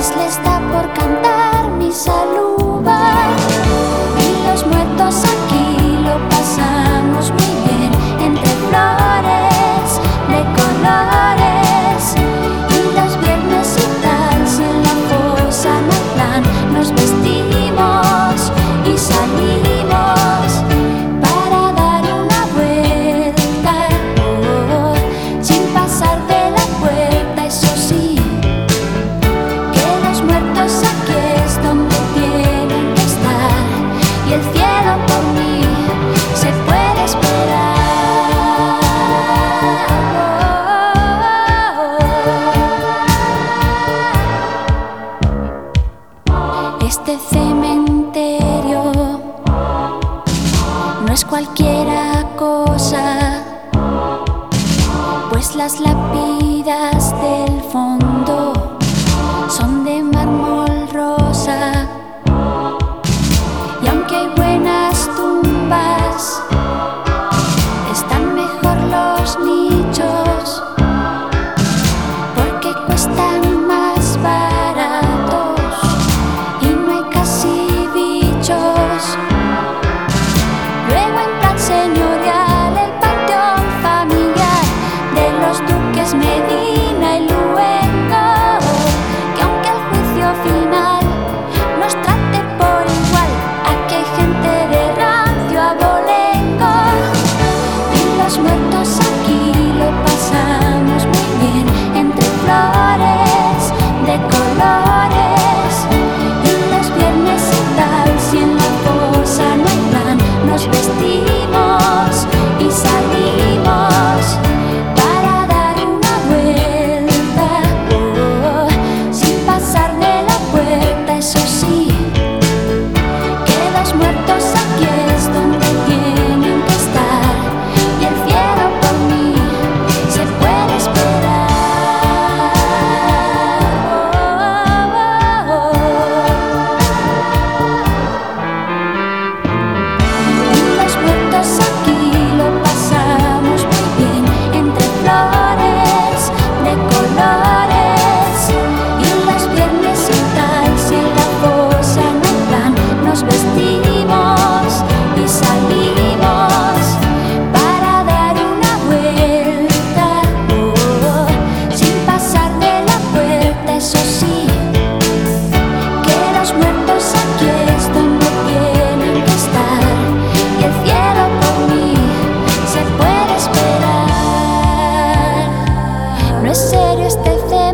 pues les da por cantar misa lugar. Y los muertos aquí lo pasamos muy bien, entre flores de colores. Y los viernes y tal, si en la fosa no hay plan, nos vestimos y salimos para dar una vuelta, sin pasar de la puerta, eso sí. Aquí es donde tienen que estar, y el cielo por mí se puede esperar. Este cementerio no es cualquiera cosa, pues las lápidas del fondo son de mármol rosa. Y aunque hay buenas tumbas, están mejor los nichos, porque cuestan más baratos y no hay casi bichos. Luego en plan señorial, el panteón familiar de los duques Medina y Luengo, que aunque el juicio final nos trate por igual, aquí hay gente de rancio abolengo. Y los muertos aquí lo pasamos muy bien, entre flores de colores. Y los viernes y tal, si en la fosa no hay plan, nos vestimos y salimos para dar una vuelta, sin pasar de la puerta, eso sí. Que los muertos aquí es donde tienen que estar, y el cielo por mí se puede esperar. Y los muertos aquí lo pasamos muy bien, entre flores de colores. Y los viernes y tal, si en la fosa no hay plan, nos vestimos y salimos para dar una vuelta, sin pasar de la puerta, eso sí. Que los muertos aquí es donde tienen que estar, y el cielo por mí se puede esperar. No es serio este